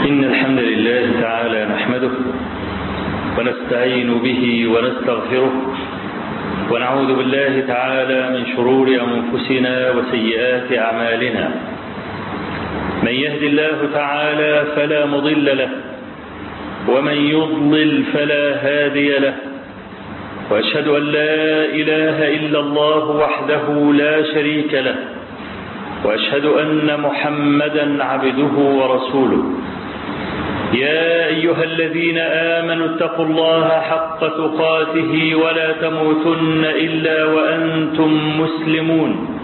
إن الحمد لله تعالى نحمده ونستعين به ونستغفره ونعوذ بالله تعالى من شرور أنفسنا وسيئات أعمالنا. من يهد الله تعالى فلا مضل له ومن يضلل فلا هادي له، وأشهد أن لا إله إلا الله وحده لا شريك له، وأشهد أن محمدا عبده ورسوله. يا أيها الذين آمنوا اتقوا الله حق تقاته ولا تموتن إلا وأنتم مسلمون.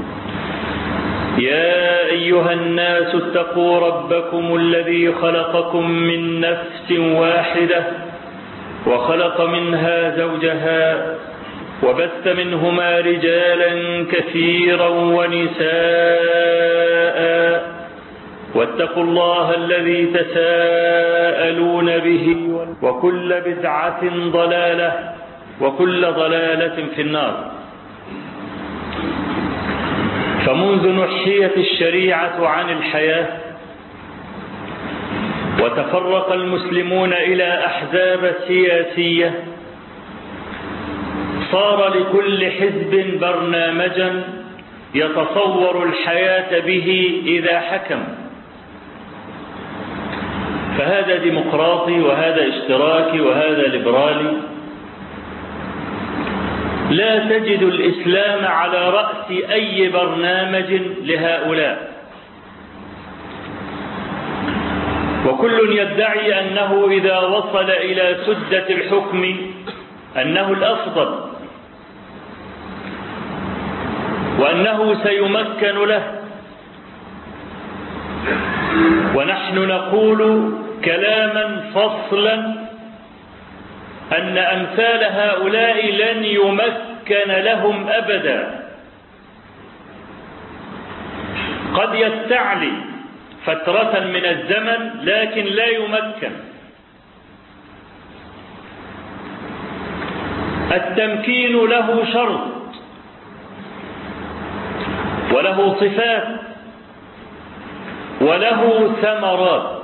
يا أيها الناس اتقوا ربكم الذي خلقكم من نفس واحدة وخلق منها زوجها وبث منهما رجالا كثيرا ونساء، واتقوا الله الذي تساءلون به، وكل بدعة ضلالة وكل ضلالة في النار. فمنذ نحيت الشريعة عن الحياة وتفرق المسلمون إلى أحزاب سياسية، صار لكل حزب برنامجا يتصور الحياة به إذا حكم، فهذا ديمقراطي وهذا اشتراكي وهذا ليبرالي. لا تجد الإسلام على رأس أي برنامج لهؤلاء، وكل يدعي أنه إذا وصل إلى سدة الحكم أنه الأفضل وأنه سيمكن له. ونحن نقول كلاما فصلا أن أمثال هؤلاء لن يمكن لهم أبدا. قد يستعلي فترة من الزمن لكن لا يمكن. التمكين له شرط وله صفات وله ثمرات.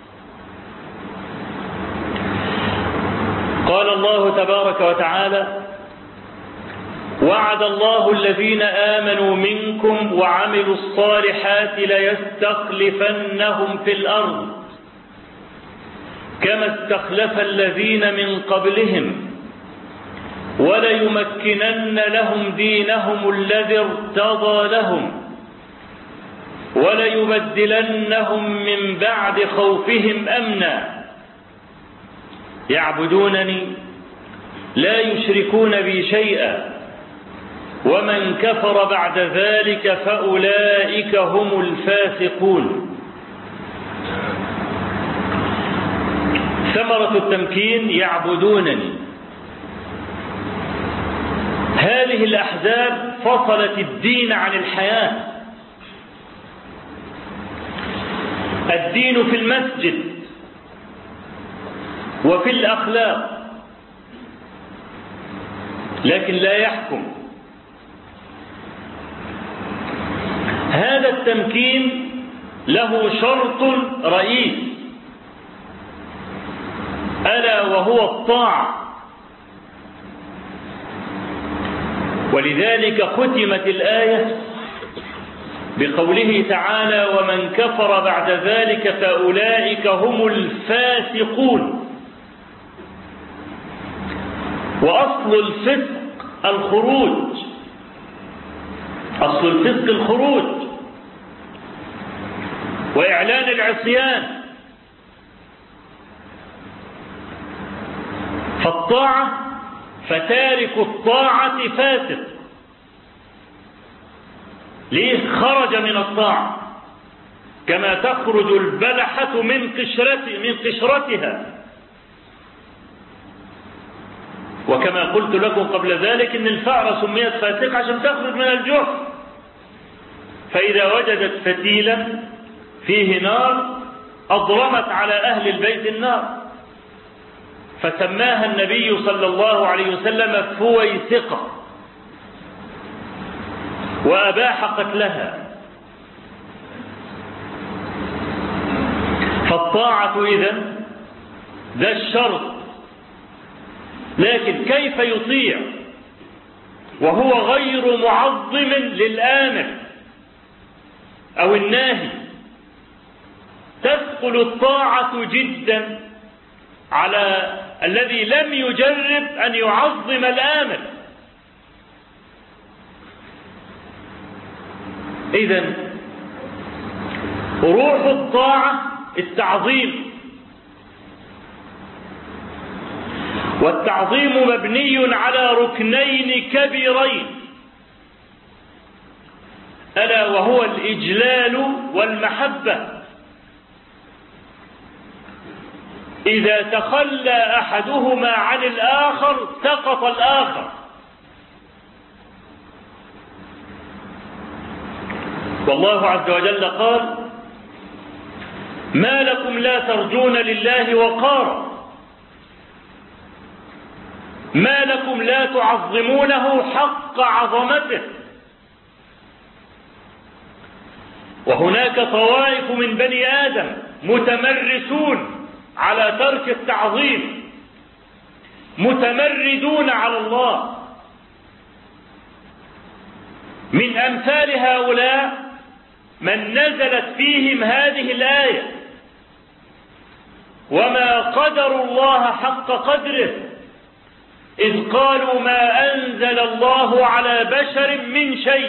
قال الله تبارك وتعالى: وعد الله الذين آمنوا منكم وعملوا الصالحات ليستخلفنهم في الأرض كما استخلف الذين من قبلهم وليمكنن لهم دينهم الذي ارتضى لهم وليبدلنهم من بعد خوفهم أمنا يعبدونني لا يشركون بي شيئا ومن كفر بعد ذلك فأولئك هم الفاسقون. ثمرة التمكين يعبدونني. هذه الأحزاب فصلت الدين عن الحياة. الدين في المسجد وفي الأخلاق، لكن لا يحكم. هذا التمكين له شرط رئيس ألا وهو الطاعة، ولذلك ختمت الآية بقوله تعالى: ومن كفر بعد ذلك فأولئك هم الفاسقون. وأصل الفسق الخروج، أصل الفسق الخروج وإعلان العصيان. فالطاعة فتارك الطاعة فاسق. ليه؟ خرج من الطاعة كما تخرج البلحة من قشرتها. وكما قلت لكم قبل ذلك إن الفأرة سميت فاسقة عشان تخرج من الجحر، فإذا وجدت فتيلا فيه نار أضرمت على أهل البيت النار، فسماها النبي صلى الله عليه وسلم فويسقة وأباح قتلها. الطاعة إذن ده الشرط، لكن كيف يطيع وهو غير معظم للآمر أو الناهي؟ تثقل الطاعة جدا على الذي لم يجرب أن يعظم الآمر. إذن روح الطاعة التعظيم، والتعظيم مبني على ركنين كبيرين، ألا وهو الإجلال والمحبة. إذا تخلى أحدهما عن الآخر سقط الآخر. والله عز وجل قال: ما لكم لا ترجون لله وقارا، ما لكم لا تعظمونه حق عظمته. وهناك طوائف من بني آدم متمرسون على ترك التعظيم، متمردون على الله. من أمثال هؤلاء من نزلت فيهم هذه الآية: وما قدروا الله حق قدره إذ قالوا ما أنزل الله على بشر من شيء.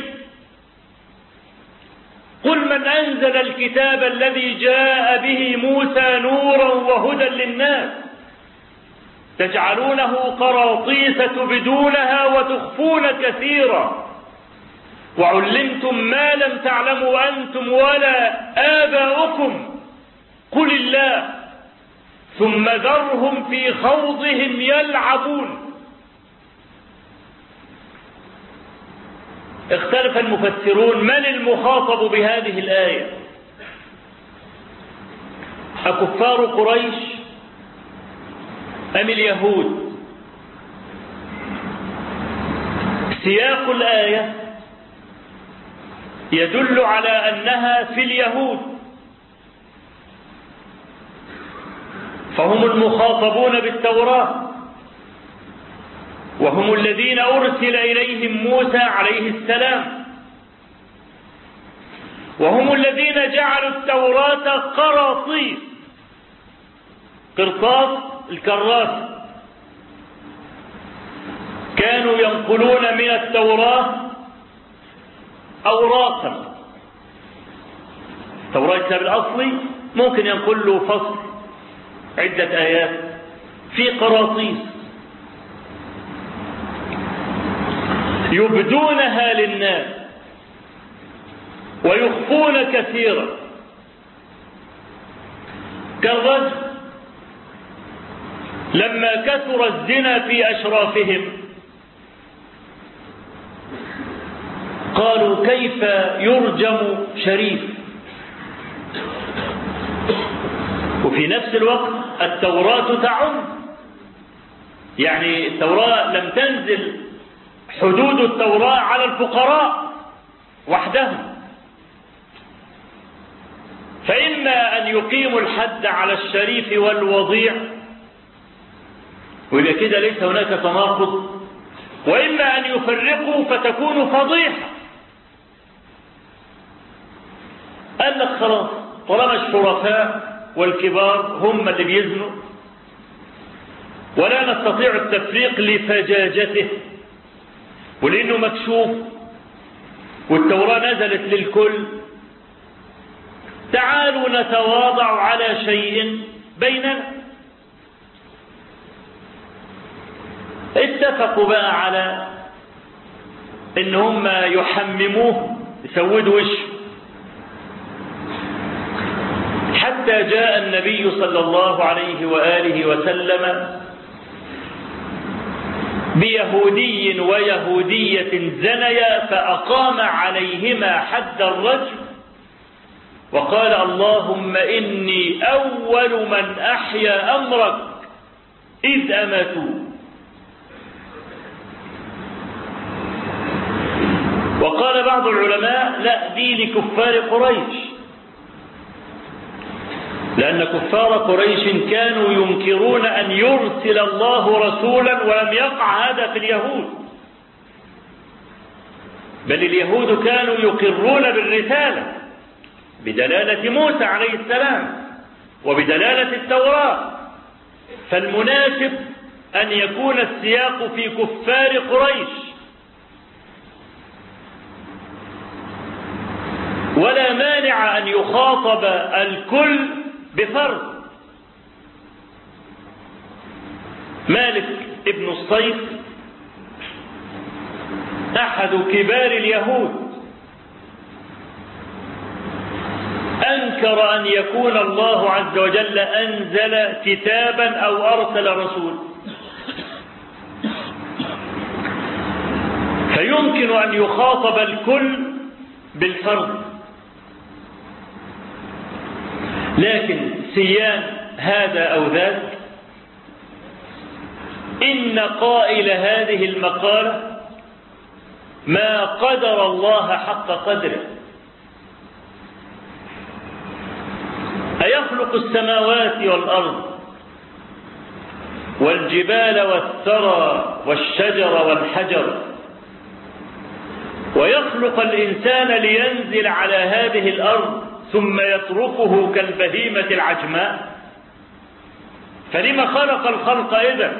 قل من أنزل الكتاب الذي جاء به موسى نورا وهدى للناس تجعلونه قراطيس تبدونها وتخفون كثيرا وعلمتم ما لم تعلموا أنتم ولا آباؤكم قل الله ثم ذرهم في خوضهم يلعبون. اختلف المفسرون من المخاطب بهذه الآية: أكفار قريش أم اليهود؟ سياق الآية يدل على أنها في اليهود، فهم المخاطبون بالتوراة، وهم الذين أرسل إليهم موسى عليه السلام، وهم الذين جعلوا التوراة قراطيس، قرطاس الكراسة، كانوا ينقلون من التوراة أوراقا. التوراة الكتاب الأصلي ممكن ينقل له فصل عدة آيات في قراطيس يبدونها للناس ويخفون كثيرا، كالرجل لما كثر الزنا في أشرافهم قالوا كيف يرجم شريف؟ وفي نفس الوقت التوراة تعم، يعني التوراة لم تنزل حدود التوراة على الفقراء وحدهم، فإما أن يقيموا الحد على الشريف والوضيع وإذا كده ليس هناك تناقض، وإما أن يفرقوا فتكون فضيحة. قال لك خلاص طالما الشرفاء والكبار هم اللي بيزنوا ولا نستطيع التفريق لفجاجته ولأنه مكشوف والتوراة نزلت للكل، تعالوا نتواضع على شيء بيننا. اتفقوا بقى على ان هم يحمموه يسودوا وشه، حتى جاء النبي صلى الله عليه وآله وسلم بيهودي ويهودية زنيا فأقام عليهما حد الرجم وقال اللهم إني أول من أحيا أمرك إذ أماتوا. وقال بعض العلماء لا، دي لكفار قريش، لأن كفار قريش كانوا ينكرون أن يرسل الله رسولا، ولم يقع هذا في اليهود، بل اليهود كانوا يقرون بالرسالة بدلالة موسى عليه السلام وبدلالة التوراة. فالمناسب أن يكون السياق في كفار قريش، ولا مانع أن يخاطب الكل بفرد. مالك ابن الصيف أحد كبار اليهود أنكر أن يكون الله عز وجل أنزل كتابا أو أرسل رسول، فيمكن أن يخاطب الكل بالفرد. لكن سيان هذا أو ذاك، إن قائل هذه المقالة ما قدر الله حق قدره. أيخلق السماوات والأرض والجبال والثرى والشجر والحجر، ويخلق الإنسان لينزل على هذه الأرض ثم يتركه كالبهيمة العجماء؟ فلما خلق الخلق إذن؟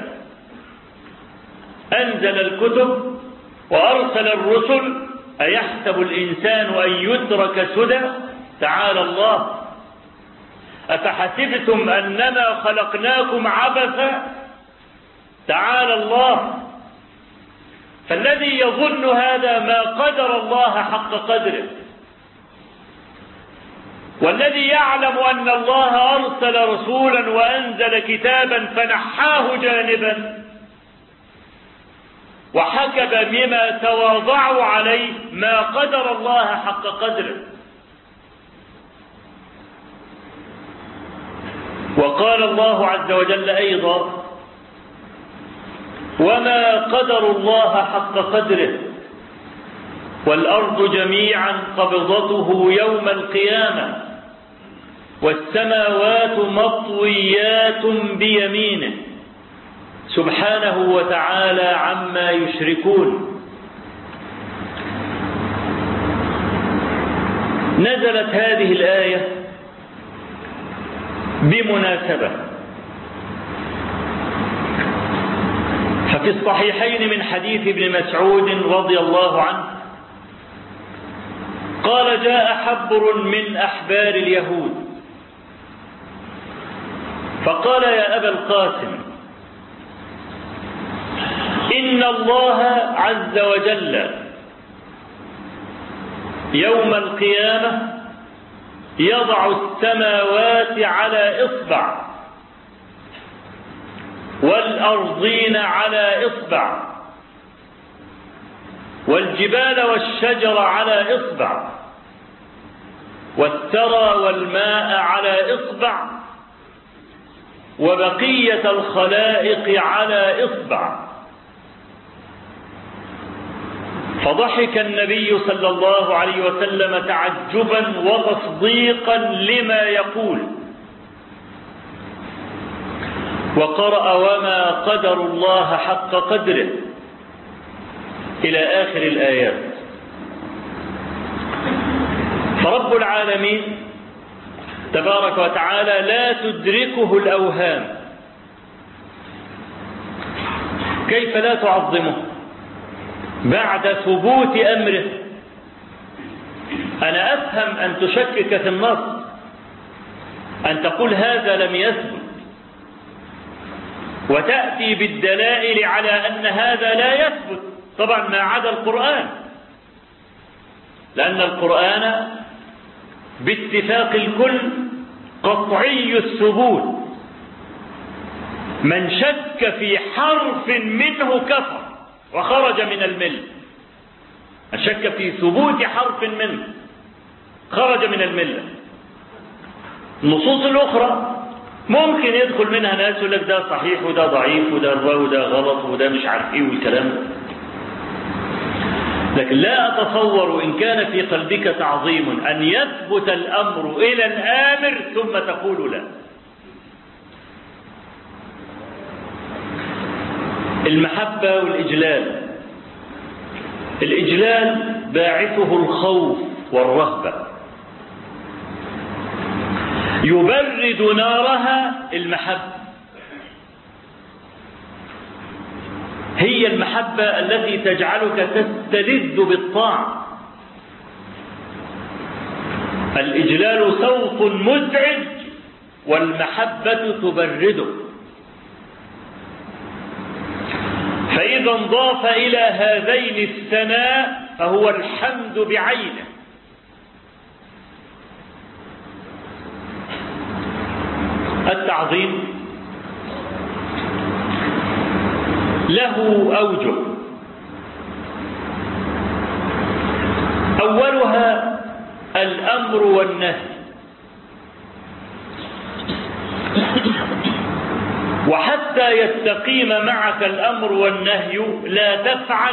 أنزل الكتب وأرسل الرسل، أيحسب الإنسان أن يترك سدى؟ تعالى الله. أفحسبتم أنما خلقناكم عبثا؟ تعالى الله. فالذي يظن هذا ما قدر الله حق قدره، والذي يعلم أن الله أرسل رسولا وأنزل كتابا فنحاه جانبا وحكب بما تواضعوا عليه ما قدر الله حق قدره. وقال الله عز وجل أيضا: وما قدروا الله حق قدره والأرض جميعا قبضته يوم القيامة والسماوات مطويات بيمينه سبحانه وتعالى عما يشركون. نزلت هذه الآية بمناسبة، ففي الصحيحين من حديث ابن مسعود رضي الله عنه قال: جاء حبر من أحبار اليهود فقال: يا أبا القاسم، إن الله عز وجل يوم القيامة يضع السماوات على إصبع والأرضين على إصبع والجبال والشجر على إصبع والثرى والماء على إصبع وبقية الخلائق على إصبع. فضحك النبي صلى الله عليه وسلم تعجبا وتصديقا لما يقول، وقرأ: وما قدر الله حق قدره إلى آخر الآيات. فرب العالمين تبارك وتعالى لا تدركه الأوهام. كيف لا تعظمه بعد ثبوت أمره؟ أنا أفهم أن تشكك في النص، أن تقول هذا لم يثبت، وتأتي بالدلائل على أن هذا لا يثبت، طبعا ما عدا القرآن، لأن القرآن باتفاق الكل قطعي الثبوت، من شك في حرف منه كفر وخرج من الملة. من شك في ثبوت حرف منه خرج من الملة. النصوص الأخرى ممكن يدخل منها ناس يقول لك ده صحيح وده ضعيف وده غلط وده مش عارف ايه والكلام. لكن لا أتصور إن كان في قلبك تعظيم أن يثبت الأمر إلى الآمر ثم تقول لا. المحبة والإجلال. الإجلال باعثه الخوف والرهبة، يبرد نارها المحبة. هي المحبة التي تجعلك تستلذ بالطاعة. الإجلال سوط مزعج والمحبة تبرده. فإذا انضاف إلى هذين الثناء فهو الحمد بعينه. التعظيم له أوجه، أولها الأمر والنهي. وحتى يستقيم معك الأمر والنهي لا تفعل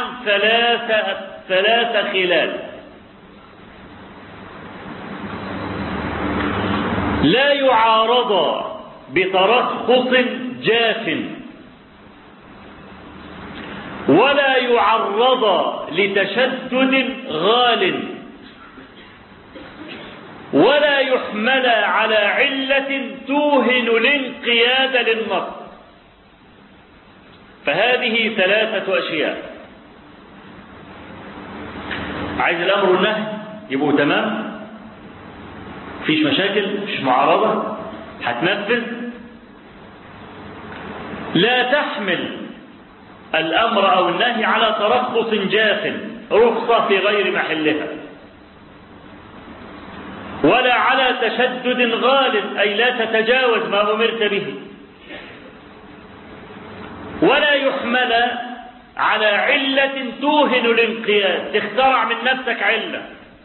ثلاث خلال: لا يعارض بترخص جاف، ولا يعرض لتشدد غال، ولا يحمل على علة توهن الانقياد للنص. فهذه ثلاثة أشياء. عايز الأمر والنهي يبقوا تمام، مفيش مشاكل، مفيش معارضة، هتنفذ. لا تحمل الأمر أو النهي على ترخص جاف، رخصة في غير محلها، ولا على تشدد غالب، أي لا تتجاوز ما أمرت به، ولا يحمل على علة توهن الانقياد، تخترع من نفسك علة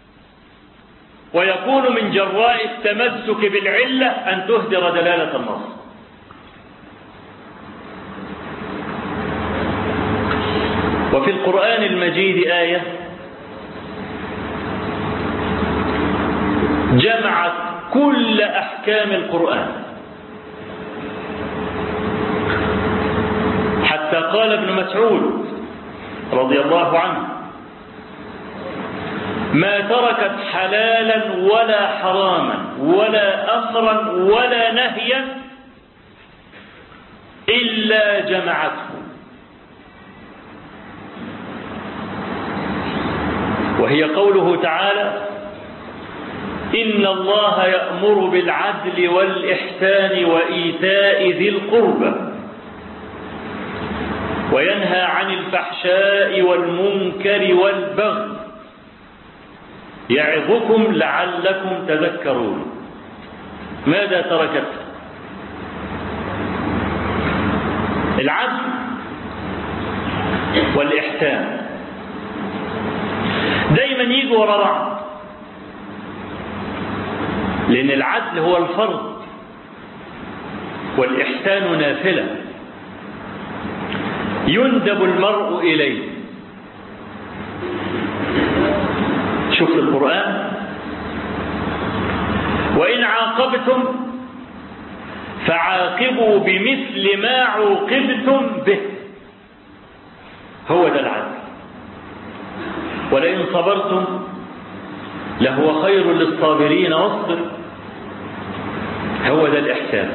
ويكون من جراء التمسك بالعلة أن تهدر دلالة النص. وفي القرآن المجيد آية جمعت كل أحكام القرآن، حتى قال ابن مسعود رضي الله عنه: ما تركت حلالا ولا حراما ولا أمرا ولا نهيا إلا جمعته. وهي قوله تعالى: إن الله يأمر بالعدل والإحسان وإيتاء ذي القربى وينهى عن الفحشاء والمنكر والبغي يعظكم لعلكم تذكرون. ماذا تركت؟ العدل والإحسان دايما يجوا ورا بعض، لأن العدل هو الفرض والإحسان نافلة يندب المرء إليه. شوف القرآن: وإن عاقبتم فعاقبوا بمثل ما عوقبتم به. هو ده العدل. ولئن صبرتم لهو خير للصابرين واصبر. هو ده الإحسان.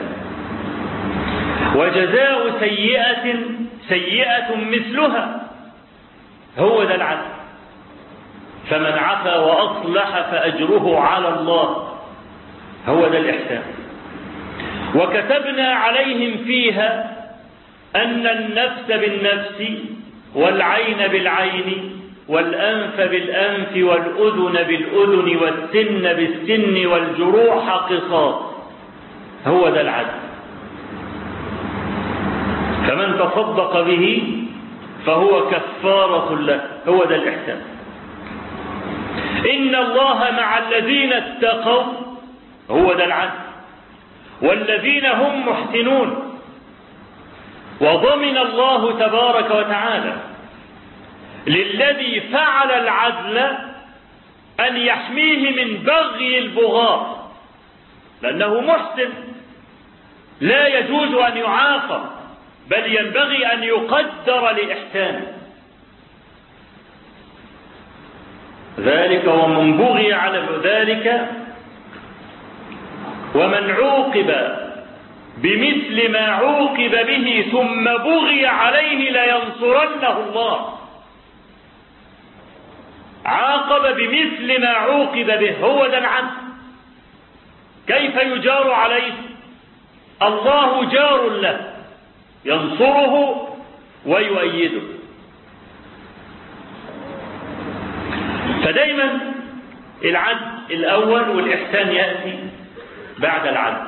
وجزاء سيئة سيئة مثلها. هو ده العدل. فمن عفا وأصلح فأجره على الله. هو ده الإحسان. وكتبنا عليهم فيها أن النفس بالنفس والعين بالعين والأنف بالأنف والأذن بالأذن والسن بالسن والجروح قصاص. هو ده العدل. فمن تصدق به فهو كفارة له. هو ده الإحسان. إن الله مع الذين اتقوا. هو ده العدل. والذين هم محسنون. وضمن الله تبارك وتعالى للذي فعل العدل أن يحميه من بغي البغاة، لأنه محسن لا يجوز أن يعاقب، بل ينبغي أن يقدر لإحسانه. ذلك ومن بغي على ذلك ومن عوقب بمثل ما عوقب به ثم بغي عليه لينصرنه الله. عاقب بمثل ما عوقب به، هو ده العدل. كيف يجار عليه؟ الله جار له ينصره ويؤيده. فدايما العدل الأول والإحسان يأتي بعد العدل.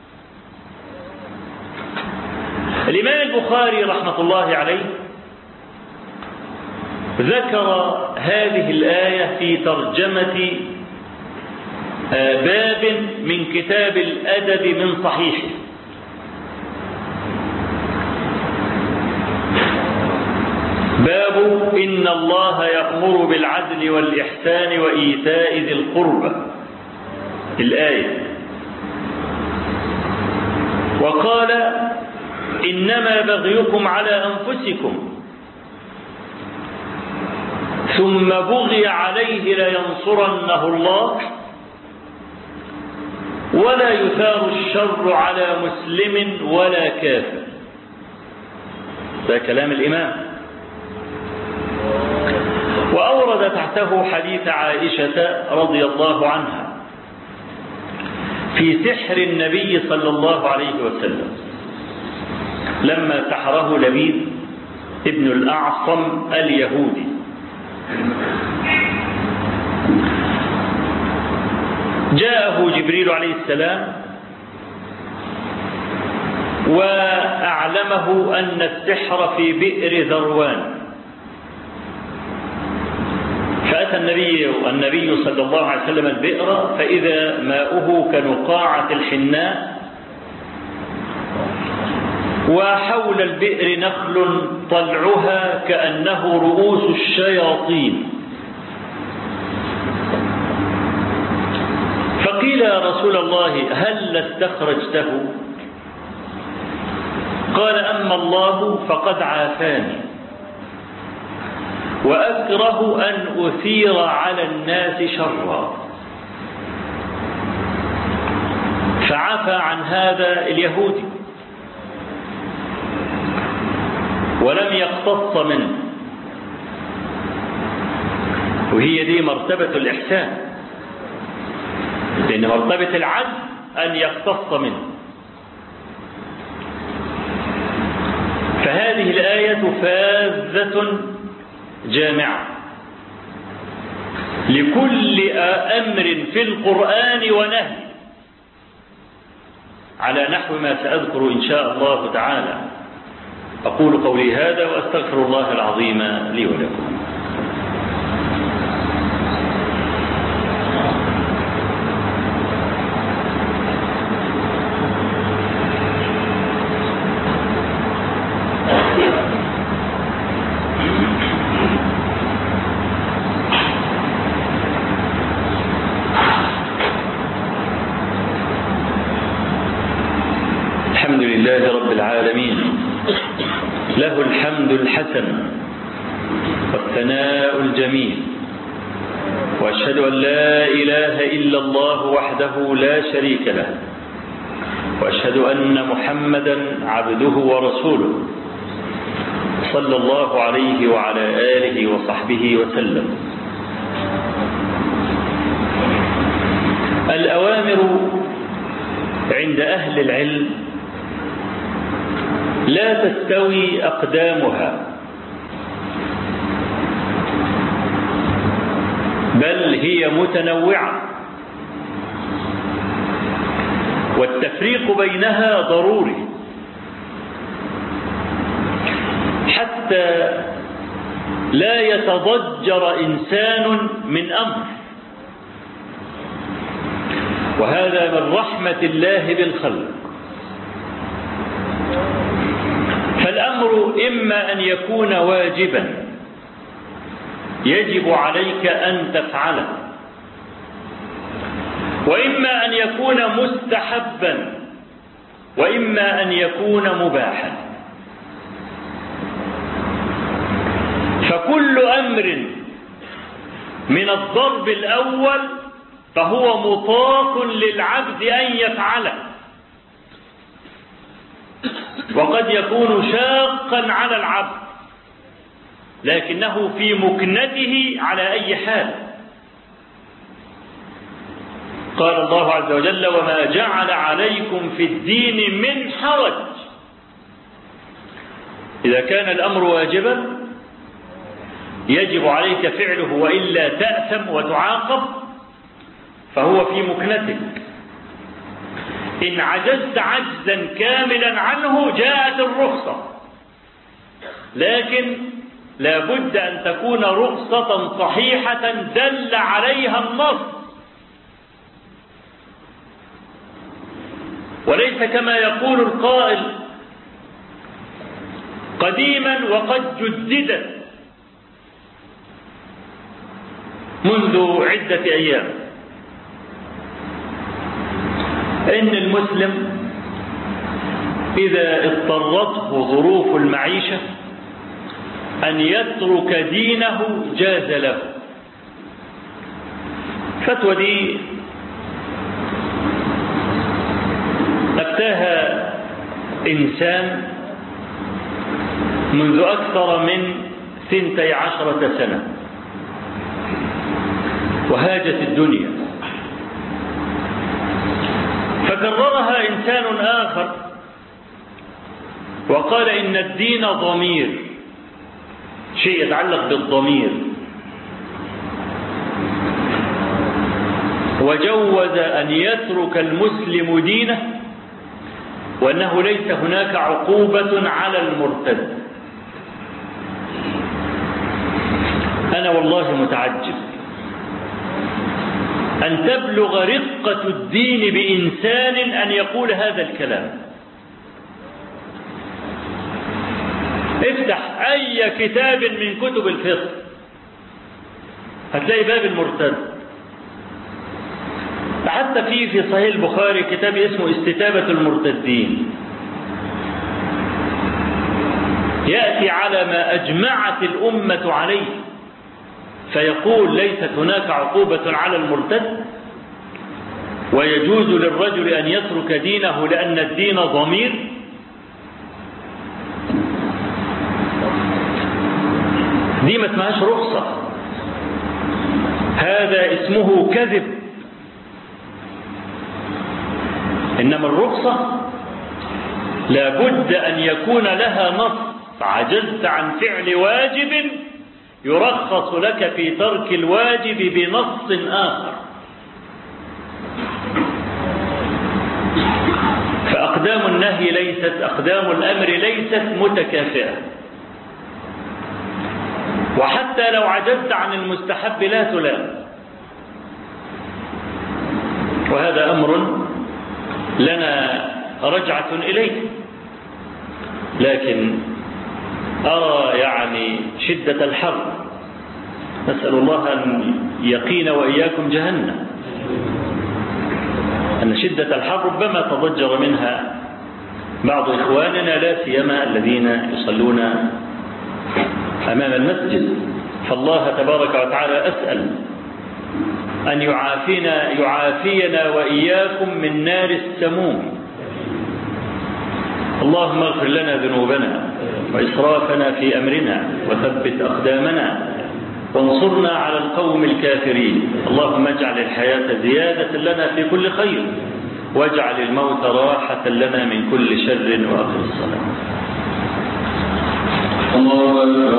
الإمام البخاري رحمة الله عليه ذكر هذه الآية في ترجمة باب من كتاب الأدب من صحيحه، باب إن الله يأمر بالعدل والإحسان وإيتاء ذي القربى، الآية. وقال إنما بغيكم على أنفسكم ثم بغي عليه لينصرنه الله ولا يثار الشر على مسلم ولا كافر. ده كلام الإمام. وأورد تحته حديث عائشة رضي الله عنها في سحر النبي صلى الله عليه وسلم لما سحره لبيد ابن الأعصم اليهودي. جاءه جبريل عليه السلام وأعلمه أن السحر في بئر ذروان، فأتى النبي صلى الله عليه وسلم البئر فإذا ماؤه كنقاعة الحناء، وحول البئر نخل طلعها كأنه رؤوس الشياطين. فقيل يا رسول الله هل استخرجته؟ قال أما الله فقد عافاني وأكره أن أثير على الناس شرا. فعفى عن هذا اليهودي ولم يقتص منه، وهي دي مرتبة الإحسان، لأن مرتبة العدل أن يقتص منه. فهذه الآية فاذة جامعة لكل أمر في القرآن ونهي، على نحو ما سأذكر إن شاء الله تعالى. أقول قولي هذا وأستغفر الله العظيم لي ولكم. الحمد لله رب العالمين، له الحمد الحسن والثناء الجميل، وأشهد أن لا إله إلا الله وحده لا شريك له، وأشهد أن محمدا عبده ورسوله صلى الله عليه وعلى آله وصحبه وسلم. الأوامر عند أهل العلم لا تستوي أقدامها، بل هي متنوعة، والتفريق بينها ضروري حتى لا يتضجر إنسان من أمر، وهذا من رحمة الله بالخلق. فالأمر إما أن يكون واجبا يجب عليك أن تفعله، وإما أن يكون مستحبا وإما أن يكون مباحا. فكل أمر من الضرب الأول فهو مطاق للعبد أن يفعله، وقد يكون شاقا على العبد لكنه في مكنته على أي حال. قال الله عز وجل: وما جعل عليكم في الدين من حرج. إذا كان الأمر واجبا يجب عليك فعله وإلا تأثم وتعاقب فهو في مكنتك. إن عجزت عجزا كاملا عنه جاءت الرخصة، لكن لا بد أن تكون رخصة صحيحة دل عليها النص، وليس كما يقول القائل قديما وقد جددت منذ عدة أيام، إن المسلم إذا اضطرته ظروف المعيشة أن يترك دينه جاز له. فتوى دي أفتاها إنسان منذ أكثر من 12 سنة، وهاجت الدنيا، فكررها إنسان آخر وقال إن الدين ضمير، شيء يتعلق بالضمير، وجوز أن يترك المسلم دينه وأنه ليس هناك عقوبة على المرتد. أنا والله متعجب أن تبلغ رقة الدين بإنسان أن يقول هذا الكلام. افتح أي كتاب من كتب الفقه هتلاقي باب المرتد. حتى في صحيح البخاري كتاب اسمه استتابة المرتدين، يأتي على ما أجمعت الأمة عليه فيقول ليست هناك عقوبة على المرتد، ويجوز للرجل أن يترك دينه لأن الدين ضمير. دي ما اسمهاش رخصة، هذا اسمه كذب. إنما الرخصة لابد أن يكون لها نص. عجزت عن فعل واجب يرخص لك في ترك الواجب بنص آخر. فأقدام النهي أقدام الأمر ليست متكافئة، وحتى لو عجزت عن المستحب لا تلام. وهذا أمر لنا رجعة إليه، لكن أرى شدة الحر، نسأل الله أن يقينا وإياكم جهنم، أن شدة الحر ربما تضجر منها بعض إخواننا لا سيما الذين يصلون أمام المسجد. فالله تبارك وتعالى أسأل أن يعافينا وإياكم من نار السموم. اللهم اغفر لنا ذنوبنا وإسرافنا في أمرنا وثبت أقدامنا وانصرنا على القوم الكافرين. اللهم اجعل الحياة زيادة لنا في كل خير، واجعل الموت راحة لنا من كل شر، وأقم الصلاة. الله أكبر.